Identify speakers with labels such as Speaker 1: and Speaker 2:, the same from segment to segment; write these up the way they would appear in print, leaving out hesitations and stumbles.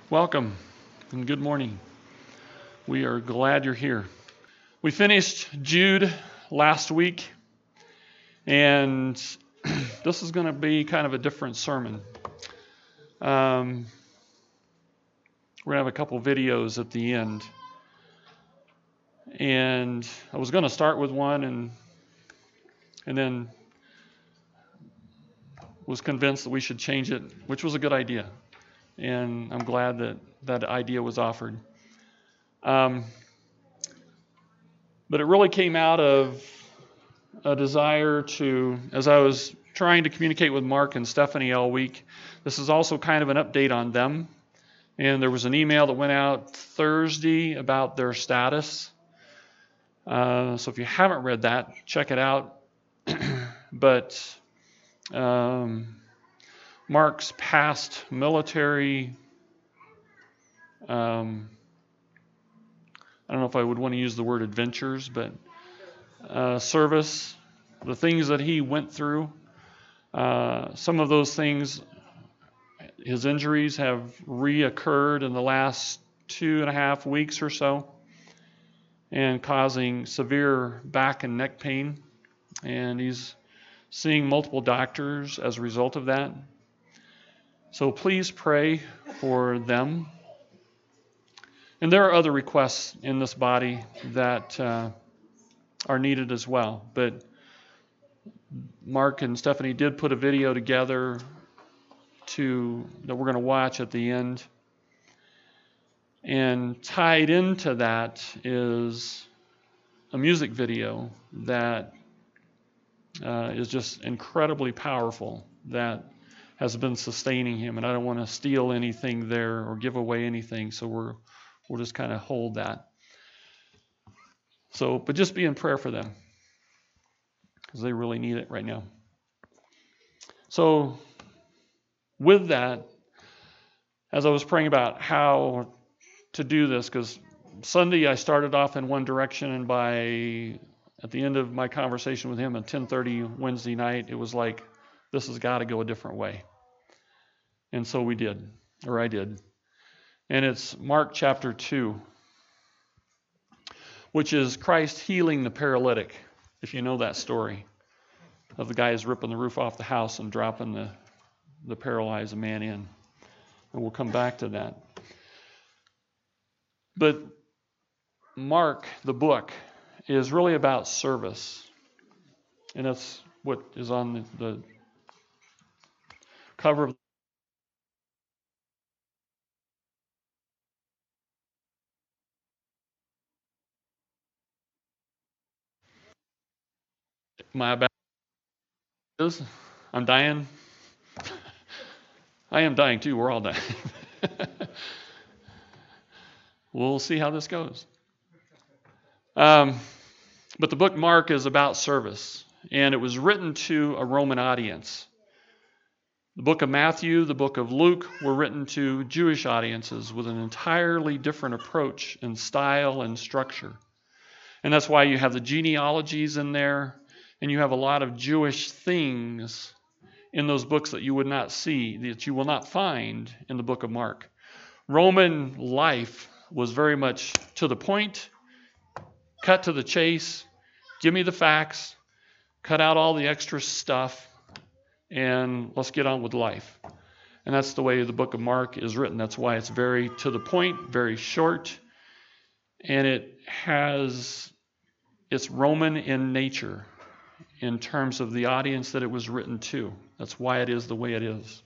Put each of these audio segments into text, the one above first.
Speaker 1: Welcome and good morning. We are glad you're here. We finished Jude last week, and this is going to be kind of a different sermon. We're going to have a couple videos at the end. And I was going to start with one and then was convinced that we should change it, which was a good idea. And I'm glad that that idea was offered. But it really came out of a desire to, as I was trying to communicate with Mark and Stephanie all week, this is also kind of an update on them. And there was an email that went out Thursday about their status. So if you haven't read that, check it out. But Mark's past military, I don't know if I would want to use the word adventures, but service, the things that he went through, some of those things, his injuries have reoccurred in the last 2.5 weeks or so and causing severe back and neck pain. And he's seeing multiple doctors as a result of that. So please pray for them. And there are other requests in this body that are needed as well. But Mark and Stephanie did put a video together that we're going to watch at the end. And tied into that is a music video that is just incredibly powerful, that has been sustaining him. And I don't want to steal anything there or give away anything, so we'll just kind of hold that. So, but just be in prayer for them, because they really need it right now. So, with that, as I was praying about how to do this, because Sunday I started off in one direction, and at the end of my conversation with him at 10:30 Wednesday night, it was like, this has got to go a different way. And so we did, or I did. And it's Mark chapter 2, which is Christ healing the paralytic, if you know that story of the guys ripping the roof off the house and dropping the paralyzed man in. And we'll come back to that. But Mark, the book, is really about service. And that's what is on the cover of my back. I'm dying. I am dying too. We're all dying. We'll see how this goes. But the book Mark is about service, and it was written to a Roman audience. The book of Matthew, the book of Luke were written to Jewish audiences with an entirely different approach and style and structure. And that's why you have the genealogies in there, and you have a lot of Jewish things in those books that you would not see, that you will not find in the book of Mark. Roman life was very much to the point, cut to the chase, give me the facts, cut out all the extra stuff, and let's get on with life. And that's the way the book of Mark is written. That's why it's very to the point, very short, and it's Roman in nature in terms of the audience that it was written to. That's why it is the way it is.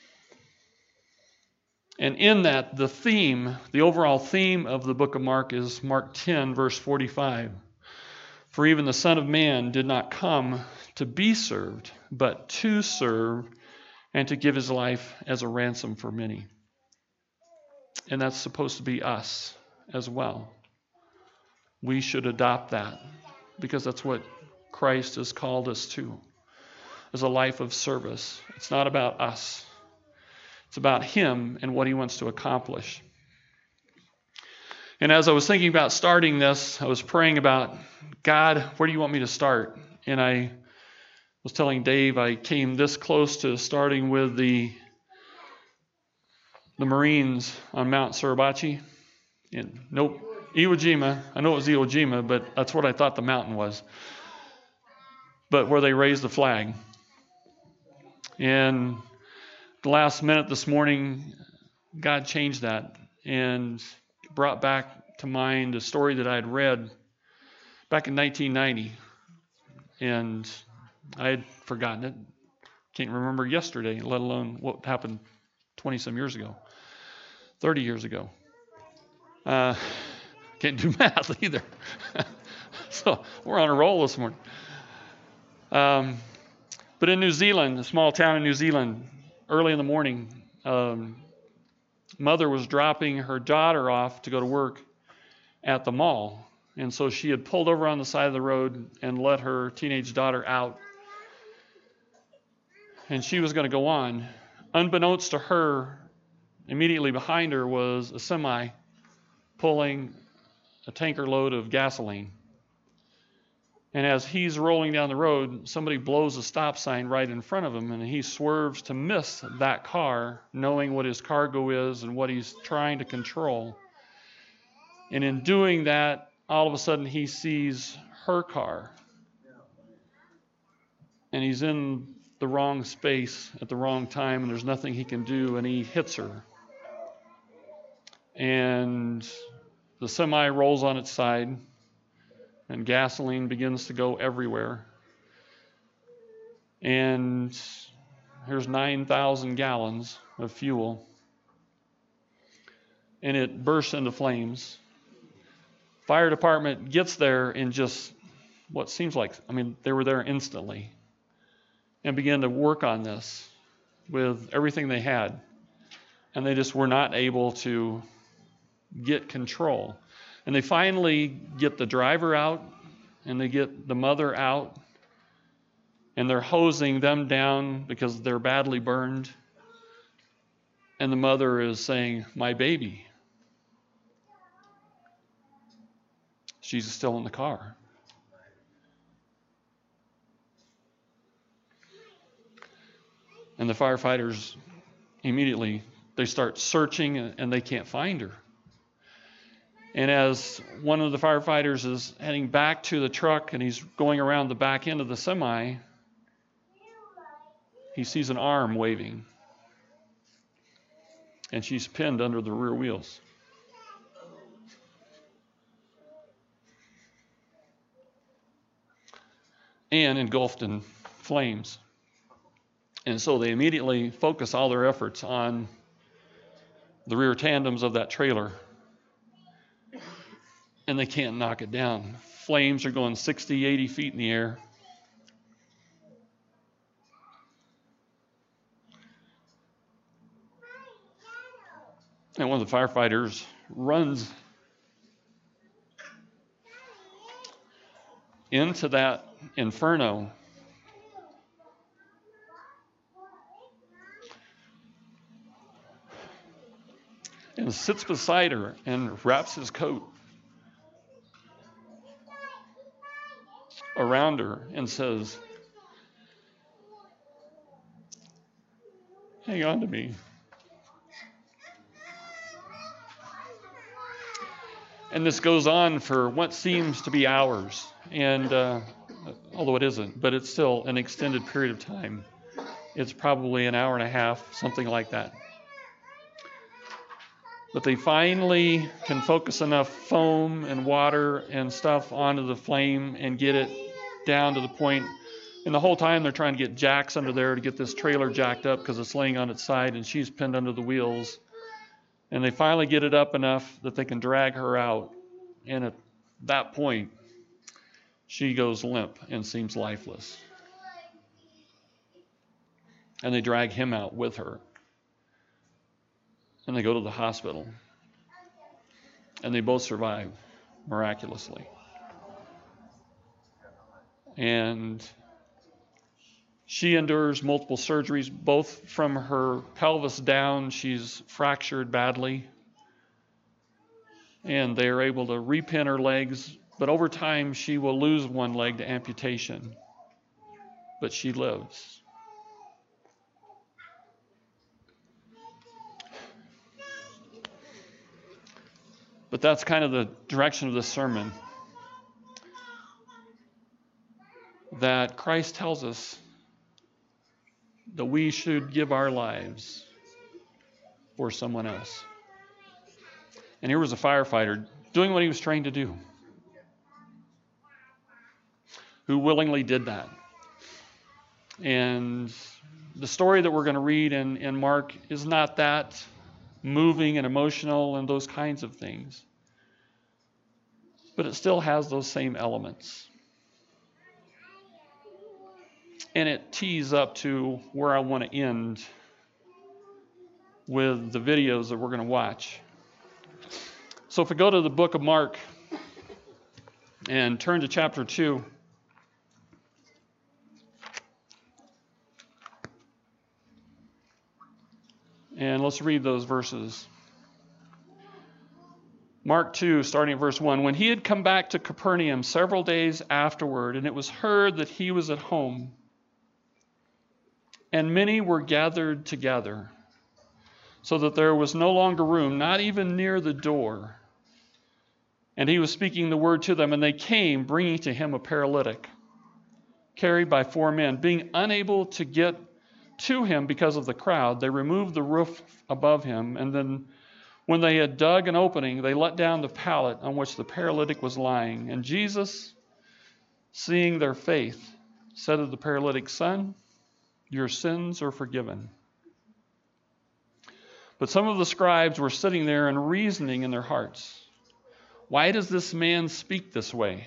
Speaker 1: And in that, the overall theme of the book of Mark is Mark 10, verse 45. For even the Son of Man did not come to be served, but to serve and to give his life as a ransom for many. And that's supposed to be us as well. We should adopt that, because that's what Christ has called us to, is a life of service. It's not about us. It's about him and what he wants to accomplish. And as I was thinking about starting this, I was praying about, God, where do you want me to start? And I was telling Dave I came this close to starting with the the Marines on Mount Suribachi. Nope, Iwo Jima. I know it was Iwo Jima, but that's what I thought the mountain was. But where they raised the flag. And the last minute this morning, God changed that and brought back to mind a story that I had read back in 1990. And I had forgotten it. Can't remember yesterday, let alone what happened 20-some years ago, 30 years ago. Can't do math either. So we're on a roll this morning. But in New Zealand, a small town in New Zealand, early in the morning, mother was dropping her daughter off to go to work at the mall. And so she had pulled over on the side of the road and let her teenage daughter out. And she was going to go on. Unbeknownst to her, immediately behind her was a semi pulling a tanker load of gasoline. And as he's rolling down the road, somebody blows a stop sign right in front of him, and he swerves to miss that car, knowing what his cargo is and what he's trying to control. And in doing that, all of a sudden he sees her car. And he's in the wrong space at the wrong time, and there's nothing he can do, and he hits her. And the semi rolls on its side, and gasoline begins to go everywhere. And here's 9,000 gallons of fuel. And it bursts into flames. Fire department gets there in just what seems like, they were there instantly and began to work on this with everything they had. And they just were not able to get control. And they finally get the driver out, and they get the mother out, and they're hosing them down because they're badly burned. And the mother is saying, "My baby." She's still in the car. And the firefighters immediately, they start searching, and they can't find her. And as one of the firefighters is heading back to the truck and he's going around the back end of the semi, he sees an arm waving. And she's pinned under the rear wheels. And engulfed in flames. And so they immediately focus all their efforts on the rear tandems of that trailer. And they can't knock it down. Flames are going 60, 80 feet in the air. And one of the firefighters runs into that inferno. And sits beside her and wraps his coat around her and says, "Hang on to me." And this goes on for what seems to be hours, and although it isn't, but it's still an extended period of time. It's probably an hour and a half, something like that. But they finally can focus enough foam and water and stuff onto the flame and get it down to the point. And the whole time they're trying to get jacks under there to get this trailer jacked up because it's laying on its side and she's pinned under the wheels. And they finally get it up enough that they can drag her out. And at that point, she goes limp and seems lifeless. And they drag him out with her. And they go to the hospital. And they both survive miraculously. And she endures multiple surgeries, both from her pelvis down. She's fractured badly. And they are able to repin her legs. But over time, she will lose one leg to amputation. But she lives. But that's kind of the direction of this sermon. That Christ tells us that we should give our lives for someone else. And here was a firefighter doing what he was trained to do, who willingly did that. And the story that we're going to read in Mark is not that moving and emotional and those kinds of things. But it still has those same elements. And it tees up to where I want to end with the videos that we're going to watch. So if we go to the book of Mark and turn to chapter 2. And let's read those verses. Mark 2, starting at verse 1. When he had come back to Capernaum several days afterward, and it was heard that he was at home, and many were gathered together, so that there was no longer room, not even near the door. And he was speaking the word to them, and they came, bringing to him a paralytic, carried by 4 men. Being unable to get to him because of the crowd, they removed the roof above him, and then when they had dug an opening, they let down the pallet on which the paralytic was lying. And Jesus, seeing their faith, said to the paralytic, "Son, your sins are forgiven." But some of the scribes were sitting there and reasoning in their hearts, "Why does this man speak this way?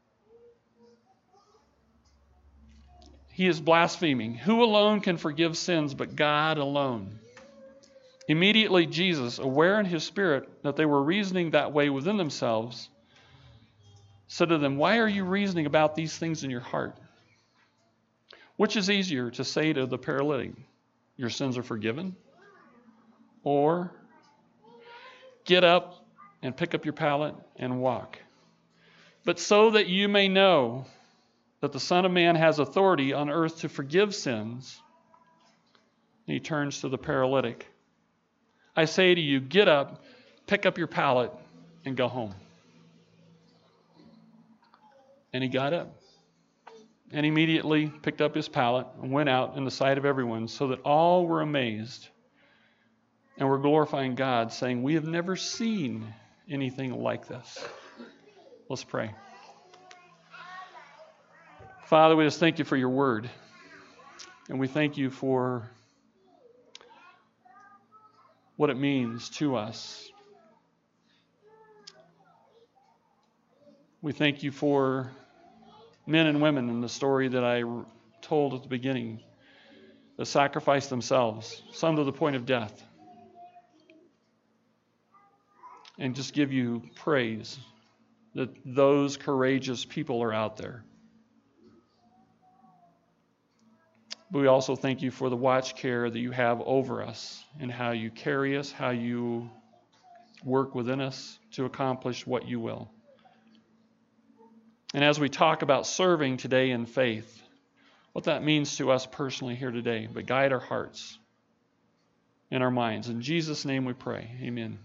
Speaker 1: He is blaspheming. Who alone can forgive sins but God alone?" Immediately Jesus, aware in his spirit that they were reasoning that way within themselves, said to them, "Why are you reasoning about these things in your heart? Which is easier to say to the paralytic, 'Your sins are forgiven,' or 'Get up and pick up your pallet and walk'? But so that you may know that the Son of Man has authority on earth to forgive sins," and he turns to the paralytic, "I say to you, get up, pick up your pallet, and go home." And he got up and immediately picked up his pallet and went out in the sight of everyone, so that all were amazed and were glorifying God, saying, "We have never seen anything like this." Let's pray. Father, we just thank you for your word. And we thank you for what it means to us. We thank you for men and women in the story that I told at the beginning that sacrificed themselves, some to the point of death. And just give you praise that those courageous people are out there. But we also thank you for the watch care that you have over us and how you carry us, how you work within us to accomplish what you will. And as we talk about serving today in faith, what that means to us personally here today, but guide our hearts and our minds. In Jesus' name we pray. Amen.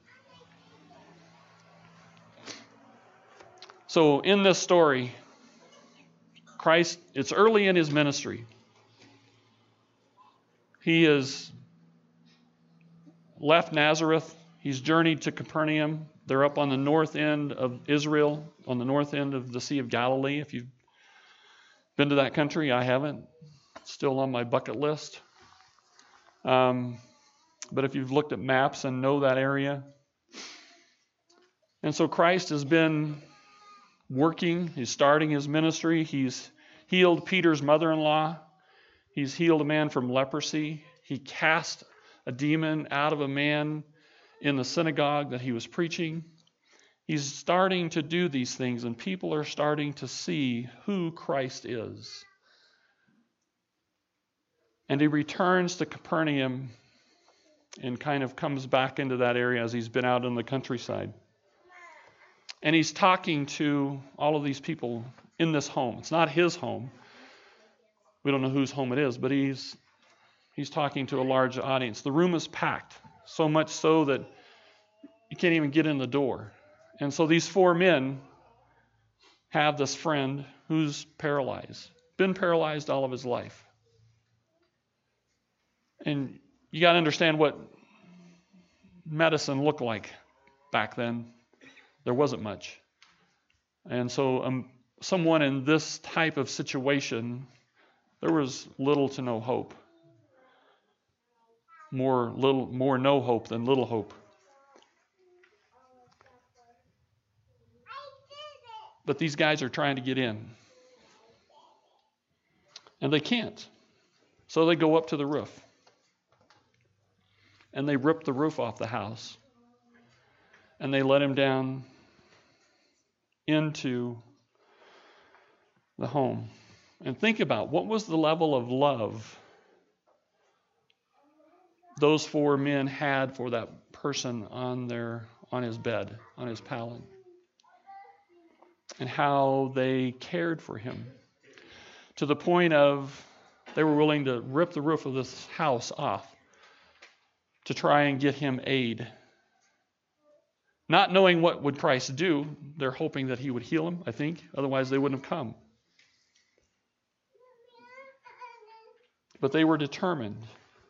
Speaker 1: So in this story, Christ, it's early in his ministry. He has left Nazareth. He's journeyed to Capernaum. They're up on the north end of Israel, on the north end of the Sea of Galilee. If you've been to that country, I haven't. It's still on my bucket list. But if you've looked at maps and know that area. And so Christ has been working. He's starting his ministry. He's healed Peter's mother-in-law. He's healed a man from leprosy. He cast a demon out of a man in the synagogue that he was preaching. He's starting to do these things, and people are starting to see who Christ is. And he returns to Capernaum and kind of comes back into that area as he's been out in the countryside. And he's talking to all of these people in this home. It's not his home. We don't know whose home it is, but he's talking to a large audience. The room is packed, so much so that You can't even get in the door. And so these 4 men have this friend who's paralyzed, been paralyzed all of his life. And you got to understand what medicine looked like back then. There wasn't much. And so someone in this type of situation, there was little to no hope. More no hope than little hope. But these guys are trying to get in. And they can't. So they go up to the roof. And they rip the roof off the house. And they let him down into the home. And think about what was the level of love those 4 men had for that person on his bed, on his pallet. And how they cared for him. To the point of they were willing to rip the roof of this house off to try and get him aid. Not knowing what would Christ do, they're hoping that he would heal him, I think. Otherwise they wouldn't have come. But they were determined.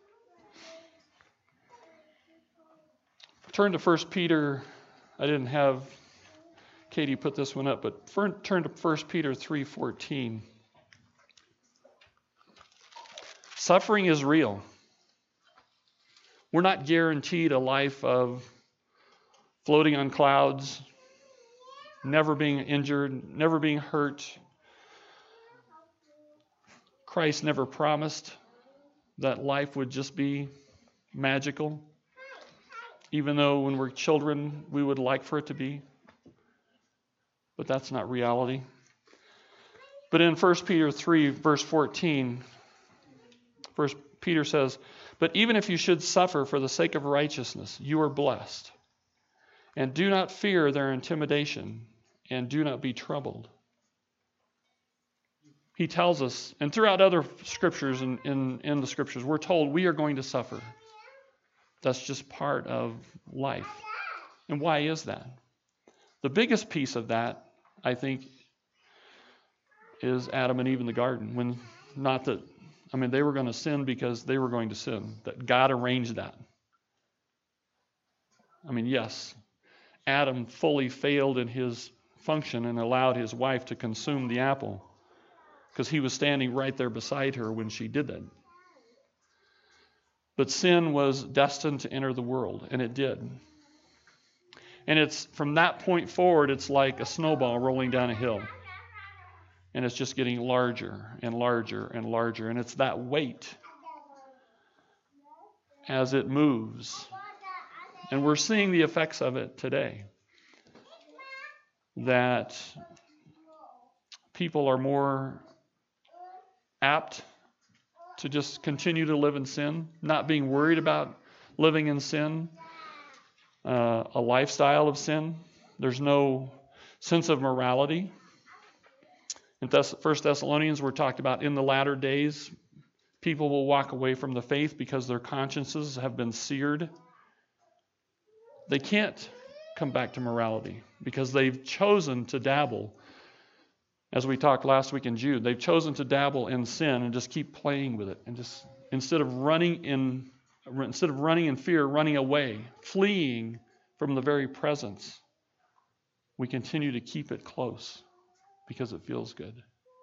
Speaker 1: Turn to 1 Peter. I didn't have Katie put this one up, but turn to 1 Peter 3:14. Suffering is real. We're not guaranteed a life of floating on clouds, never being injured, never being hurt. Christ never promised that life would just be magical, even though when we're children we would like for it to be. But that's not reality. But in 1 Peter 3, verse 14, 1 Peter says, "But even if you should suffer for the sake of righteousness, you are blessed. And do not fear their intimidation, and do not be troubled." He tells us, and throughout other scriptures, in the scriptures, we're told we are going to suffer. That's just part of life. And why is that? The biggest piece of that, I think, is Adam and Eve in the garden. They were going to sin because they were going to sin. That God arranged that. Yes, Adam fully failed in his function and allowed his wife to consume the apple because he was standing right there beside her when she did that. But sin was destined to enter the world, and it did. And it's from that point forward, it's like a snowball rolling down a hill. And it's just getting larger and larger and larger. And it's that weight as it moves. And we're seeing the effects of it today. That people are more apt to just continue to live in sin, not being worried about living in sin, a lifestyle of sin. There's no sense of morality. In 1 Thessalonians, we're talked about in the latter days, people will walk away from the faith because their consciences have been seared. They can't come back to morality because they've chosen to dabble. As we talked last week in Jude, they've chosen to dabble in sin and just keep playing with it, and just instead of running in fear, running away, fleeing from the very presence, we continue to keep it close because it feels good.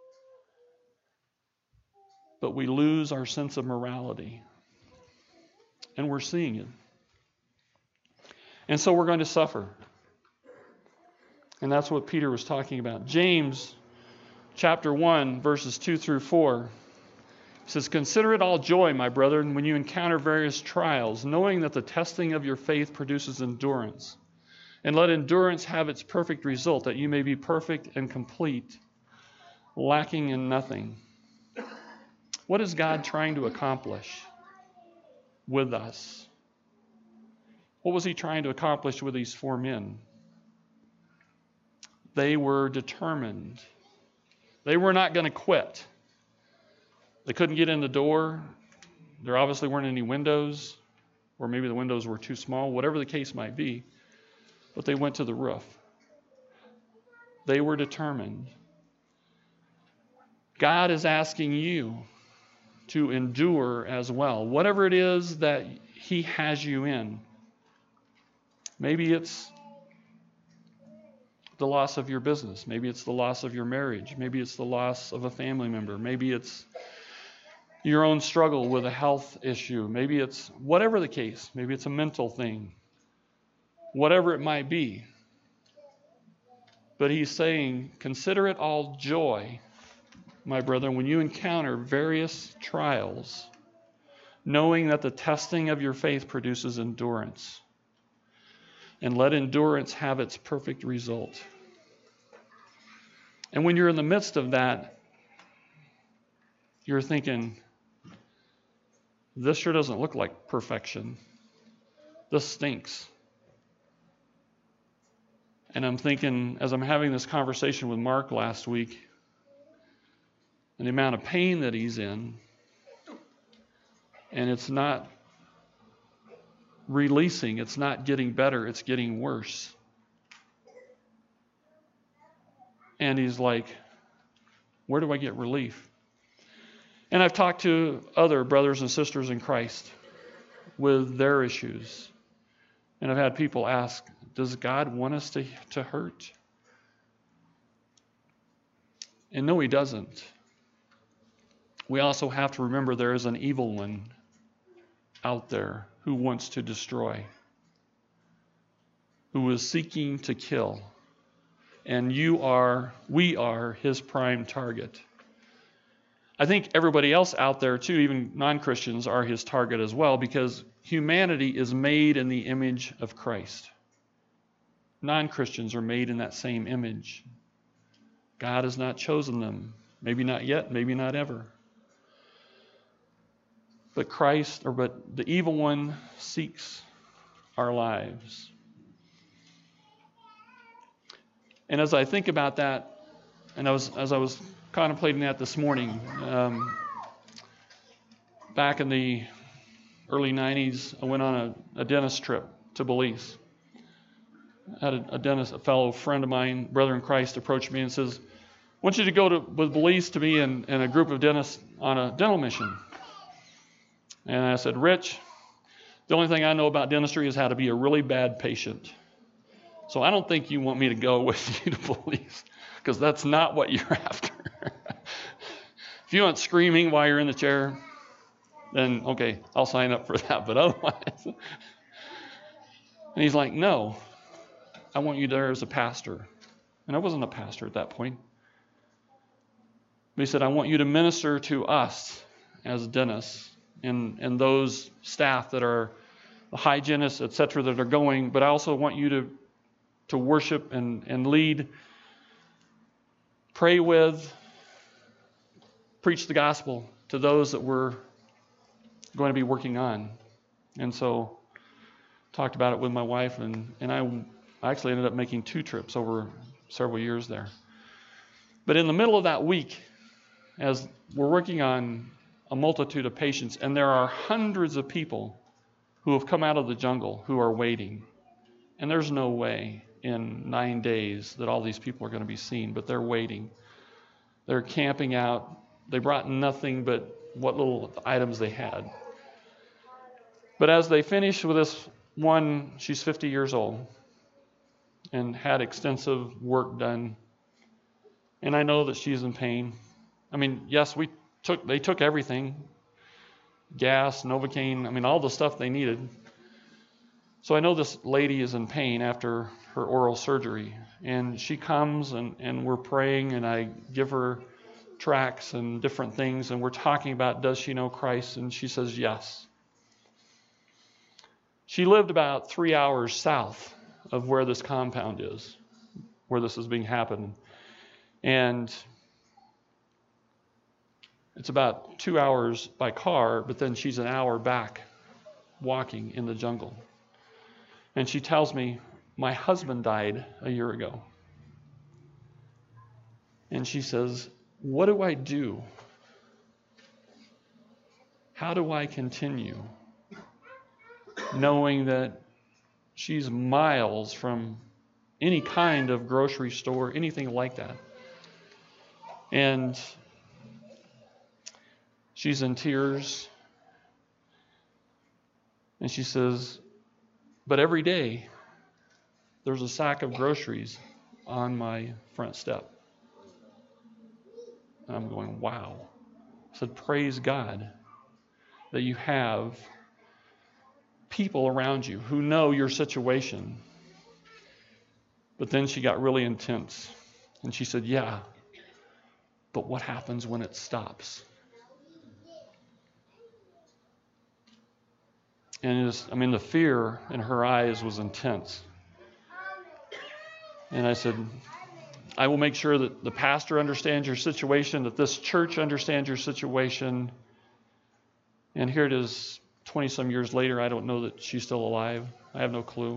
Speaker 1: But we lose our sense of morality, and we're seeing it. And so we're going to suffer. And that's what Peter was talking about. James chapter 1, verses 2 through 4 says, "Consider it all joy, my brethren, when you encounter various trials, knowing that the testing of your faith produces endurance. And let endurance have its perfect result, that you may be perfect and complete, lacking in nothing." What is God trying to accomplish with us? What was he trying to accomplish with these 4 men? They were determined. They were not going to quit. They couldn't get in the door. There obviously weren't any windows, or maybe the windows were too small, whatever the case might be. but they went to the roof. They were determined. God is asking you to endure as well. Whatever it is that He has you in. Maybe it's the loss of your business. Maybe it's the loss of your marriage. Maybe it's the loss of a family member. Maybe it's your own struggle with a health issue. Maybe it's whatever the case. Maybe it's a mental thing. Whatever it might be. But He's saying, consider it all joy, my brethren, when you encounter various trials, knowing that the testing of your faith produces endurance. And let endurance have its perfect result. And when you're in the midst of that, you're thinking, this sure doesn't look like perfection. This stinks. And I'm thinking, as I'm having this conversation with Mark last week, and the amount of pain that he's in, and it's not releasing, it's not getting better, it's getting worse. And he's like, where do I get relief? And I've talked to other brothers and sisters in Christ with their issues. And I've had people ask, does God want us to hurt? And no, He doesn't. We also have to remember there is an evil one out there who wants to destroy, who is seeking to kill. And we are his prime target. I think everybody else out there too, even non-Christians, are his target as well, because humanity is made in the image of Christ. Non-Christians are made in that same image. God has not chosen them. Maybe not yet, maybe not ever. But the evil one seeks our lives. And as I think about that, and as I was contemplating that this morning, back in the early 90s, I went on a dentist trip to Belize. I had a fellow friend of mine, brother in Christ, approached me and says, I want you to go with Belize to me and a group of dentists on a dental mission. And I said, Rich, the only thing I know about dentistry is how to be a really bad patient. So I don't think you want me to go with you to Belize, because that's not what you're after. If you want screaming while you're in the chair, then okay, I'll sign up for that. But otherwise, and he's like, no, I want you there as a pastor. And I wasn't a pastor at that point. But he said, I want you to minister to us as dentists and those staff that are the hygienists, etc., that are going, but I also want you to worship and lead, pray with, preach the gospel to those that we're going to be working on. And so talked about it with my wife, and I actually ended up making 2 trips over several years there. But in the middle of that week, as we're working on a multitude of patients, and there are hundreds of people who have come out of the jungle who are waiting. And there's no way in 9 days that all these people are going to be seen, but they're waiting. They're camping out. They brought nothing but what little items they had. But as they finished with this one, she's 50 years old and had extensive work done. And I know that she's in pain. I mean, yes, they took everything. Gas, Novocaine, all the stuff they needed. So I know this lady is in pain after her oral surgery. And she comes and we're praying, and I give her tracts and different things, and we're talking about, does she know Christ? And she says yes. She lived about 3 hours south of where this compound is, where this is being happened. And it's about 2 hours by car, but then she's an hour back walking in the jungle. And she tells me, my husband died a year ago. And she says, what do I do? How do I continue knowing that She's miles from any kind of grocery store, anything like that. And she's in tears. And she says, but every day there's a sack of groceries on my front step. And I'm going, wow. I said, praise God that you have people around you who know your situation. But then she got really intense. And she said, yeah, but what happens when it stops? And the fear in her eyes was intense. And I said, I will make sure that the pastor understands your situation, that this church understands your situation. And here it is, 20-some years later, I don't know that she's still alive. I have no clue.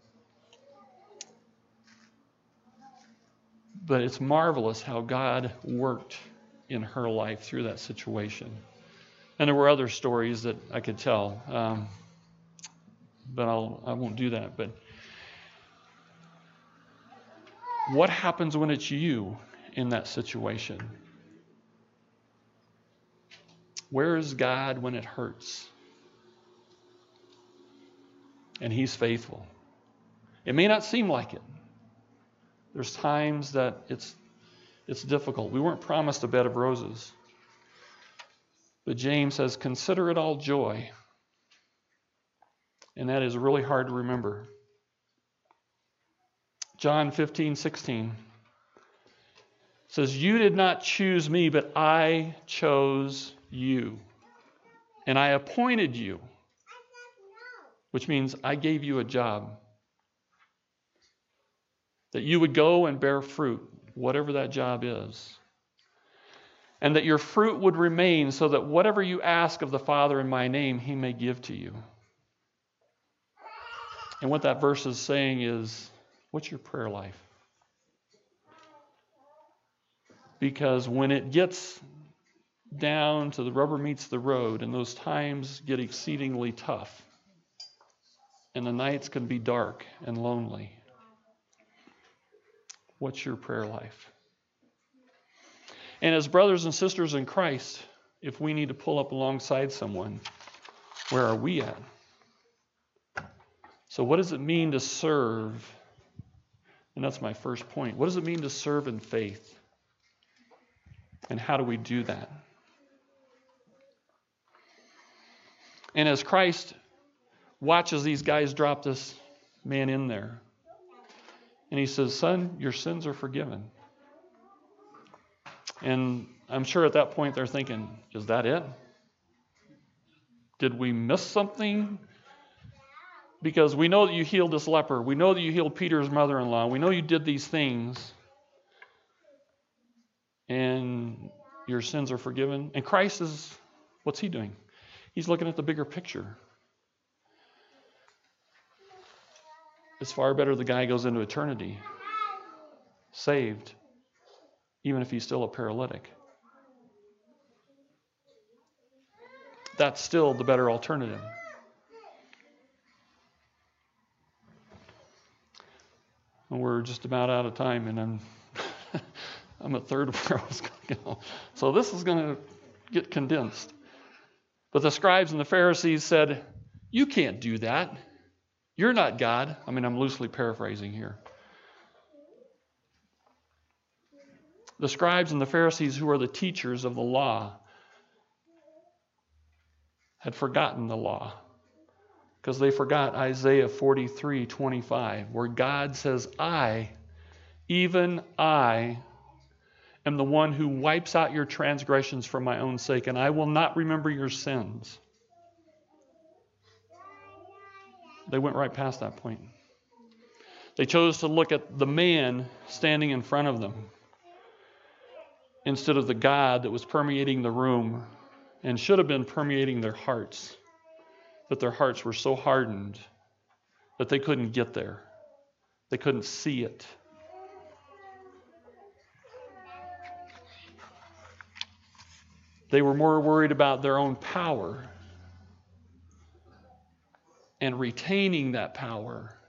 Speaker 1: But it's marvelous how God worked in her life through that situation. And there were other stories that I could tell, but I won't do that. But what happens when it's you in that situation? Where is God when it hurts? And He's faithful. It may not seem like it. There's times that it's difficult. We weren't promised a bed of roses. But James says, consider it all joy. And that is really hard to remember. John 15:16 says, you did not choose me, but I chose you. And I appointed you. Which means I gave you a job. That you would go and bear fruit, whatever that job is. And that your fruit would remain so that whatever you ask of the Father in my name, He may give to you. And what that verse is saying is, what's your prayer life? Because when it gets down to the rubber meets the road and those times get exceedingly tough and the nights can be dark and lonely, what's your prayer life? And as brothers and sisters in Christ, if we need to pull up alongside someone, where are we at? So what does it mean to serve? And that's my first point. What does it mean to serve in faith? And how do we do that? And as Christ watches these guys drop this man in there, and He says, son, your sins are forgiven. And I'm sure at that point they're thinking, is that it? Did we miss something? Because we know that you healed this leper. We know that you healed Peter's mother-in-law. We know you did these things. And your sins are forgiven. And Christ is, what's He doing? He's looking at the bigger picture. It's far better the guy goes into eternity, saved, even if he's still a paralytic. That's still the better alternative. And we're just about out of time, and I'm a third of where I was going to go. So this is going to get condensed. But the scribes and the Pharisees said, you can't do that. You're not God. I'm loosely paraphrasing here. The scribes and the Pharisees, who are the teachers of the law, had forgotten the law. Because they forgot Isaiah 43:25, where God says, I, even I, am the one who wipes out your transgressions for my own sake, and I will not remember your sins. They went right past that point. They chose to look at the man standing in front of them instead of the God that was permeating the room and should have been permeating their hearts, that their hearts were so hardened that they couldn't get there. They couldn't see it. They were more worried about their own power and retaining that power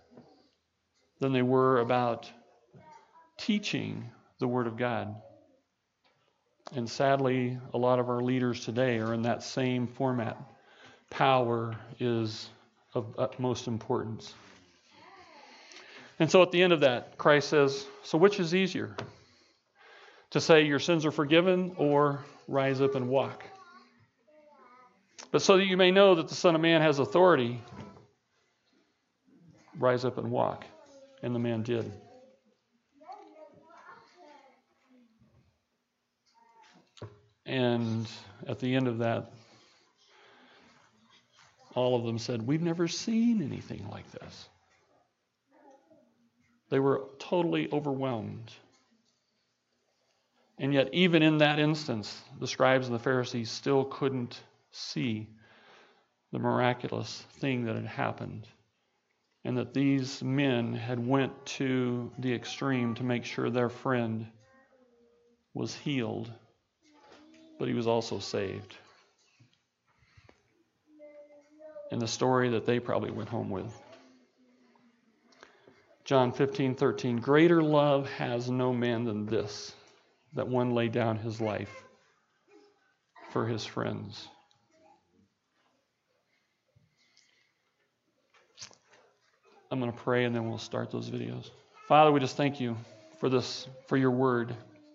Speaker 1: than they were about teaching the Word of God. And sadly, a lot of our leaders today are in that same format. Power is of utmost importance. And so at the end of that, Christ says, so which is easier? To say your sins are forgiven or rise up and walk? But so that you may know that the Son of Man has authority, rise up and walk. And the man did. And at the end of that, all of them said, we've never seen anything like this. They were totally overwhelmed. And yet, even in that instance, the scribes and the Pharisees still couldn't see the miraculous thing that had happened. And that these men had went to the extreme to make sure their friend was healed, but he was also saved. And the story that they probably went home with. John 15:13, greater love has no man than this, that one lay down his life for his friends. I'm going to pray and then we'll start those videos. Father, we just thank you for this, for your word.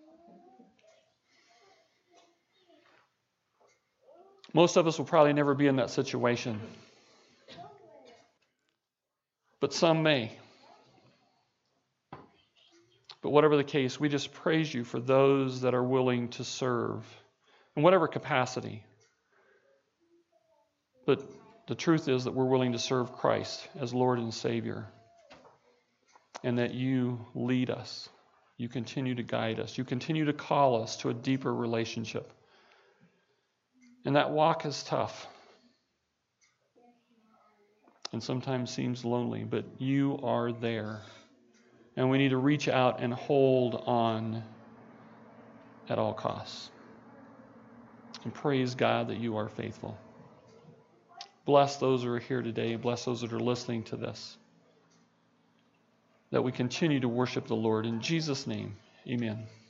Speaker 1: Most of us will probably never be in that situation. But some may. But whatever the case, we just praise you for those that are willing to serve in whatever capacity. But the truth is that we're willing to serve Christ as Lord and Savior. And that you lead us. You continue to guide us. You continue to call us to a deeper relationship. And that walk is tough. And sometimes seems lonely, but you are there. And we need to reach out and hold on at all costs. And praise God that you are faithful. Bless those who are here today. Bless those that are listening to this. That we continue to worship the Lord. In Jesus' name, amen.